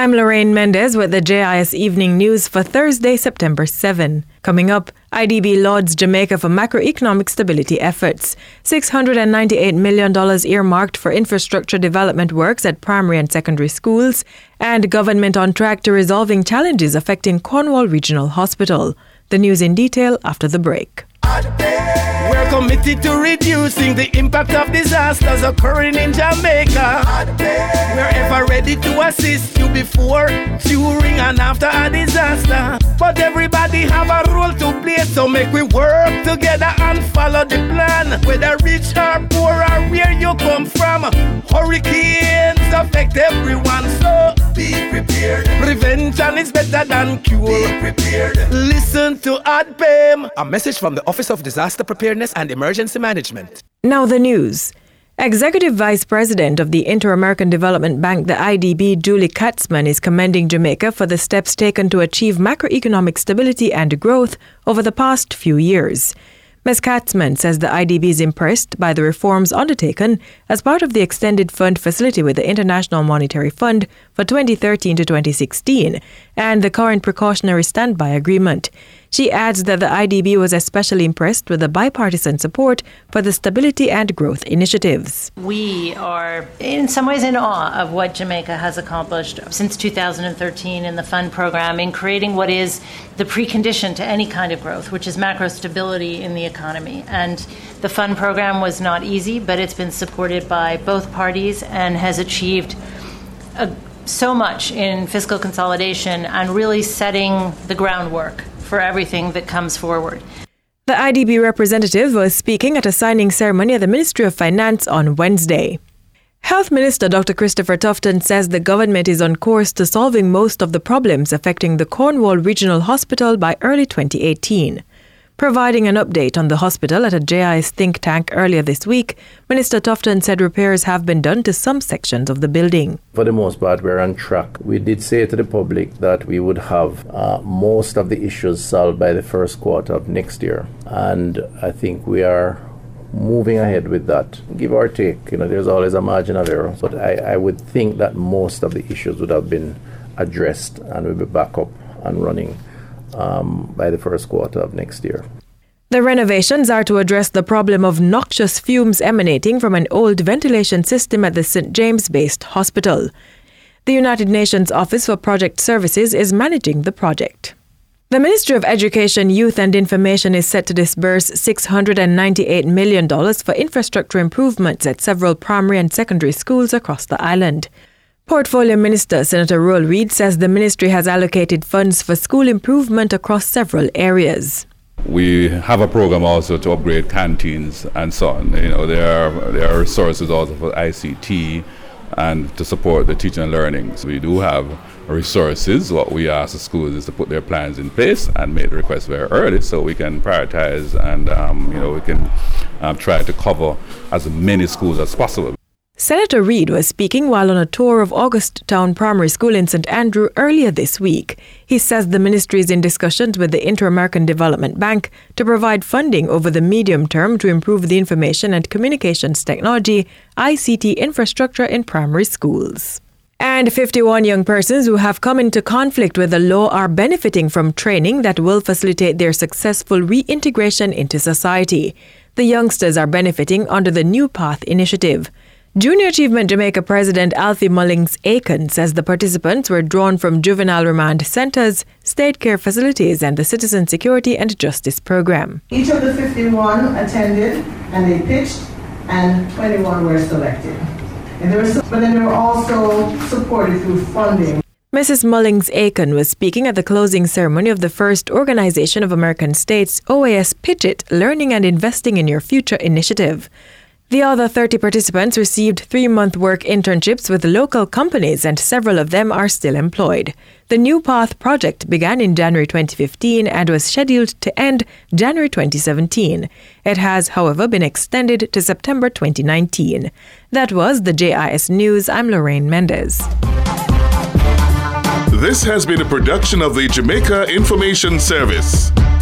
I'm Lorraine Mendez with the JIS Evening News for Thursday, September 7. Coming up, IDB lauds Jamaica for macroeconomic stability efforts. $698 million earmarked for infrastructure development works at primary and secondary schools, and government on track to resolving challenges affecting Cornwall Regional Hospital. The news in detail after the break. We're committed to reducing the impact of disasters occurring in Jamaica. We're ever ready to assist you before, during and after a disaster. But everybody have a role to play, so make we work together and follow the plan. Whether rich or poor or where you come from, hurricanes affect everyone, so be prepared. Prevention is better than cure. Be prepared. Listen to ADPEM. A message from the Office of Disaster Preparedness and Emergency Management. Now the news. Executive Vice President of the Inter-American Development Bank, the IDB, Julie Katzman, is commending Jamaica for the steps taken to achieve macroeconomic stability and growth over the past few years. Ms. Katzman says the IDB is impressed by the reforms undertaken as part of the extended fund facility with the International Monetary Fund for 2013 to 2016 and the current precautionary standby agreement. She adds that the IDB was especially impressed with the bipartisan support for the stability and growth initiatives. We are in some ways in awe of what Jamaica has accomplished since 2013 in the fund program in creating what is the precondition to any kind of growth, which is macro stability in the economy. And the fund program was not easy, but it's been supported by both parties and has achieved so much in fiscal consolidation and really setting the groundwork for everything that comes forward. The IDB representative was speaking at a signing ceremony at the Ministry of Finance on Wednesday. Health Minister Dr. Christopher Tufton says the government is on course to solving most of the problems affecting the Cornwall Regional Hospital by early 2018. Providing an update on the hospital at a JIS think tank earlier this week, Minister Tufton said repairs have been done to some sections of the building. For the most part, we're on track. We did say to the public that we would have most of the issues solved by the first quarter of next year. And I think we are moving ahead with that. Give or take, there's always a margin of error. But I would think that most of the issues would have been addressed and will be back up and running by the first quarter of next year. The renovations are to address the problem of noxious fumes emanating from an old ventilation system at the St. James-based hospital. The United Nations Office for Project Services is managing the project. The Ministry of Education, Youth and Information is set to disburse $698 million for infrastructure improvements at several primary and secondary schools across the island. Portfolio Minister Senator Roel Reid says the ministry has allocated funds for school improvement across several areas. We have a program also to upgrade canteens and so on. There are resources also for ICT and to support the teaching and learning. So we do have resources. What we ask the schools is to put their plans in place and make the requests very early so we can prioritize and we can try to cover as many schools as possible. Senator Reid was speaking while on a tour of August Town Primary School in St. Andrew earlier this week. He says the ministry is in discussions with the Inter-American Development Bank to provide funding over the medium term to improve the information and communications technology, ICT infrastructure in primary schools. And 51 young persons who have come into conflict with the law are benefiting from training that will facilitate their successful reintegration into society. The youngsters are benefiting under the New Path initiative. Junior Achievement Jamaica President Alfie Mullings-Aiken says the participants were drawn from juvenile remand centres, state care facilities and the Citizen Security and Justice Programme. Each of the 51 attended and they pitched and 21 were selected. But then they were also supported through funding. Mrs. Mullings-Aiken was speaking at the closing ceremony of the first Organization of American States, OAS Pitch It, Learning and Investing in Your Future initiative. The other 30 participants received 3-month work internships with local companies and several of them are still employed. The New Path project began in January 2015 and was scheduled to end January 2017. It has, however, been extended to September 2019. That was the JIS News. I'm Lorraine Mendez. This has been a production of the Jamaica Information Service.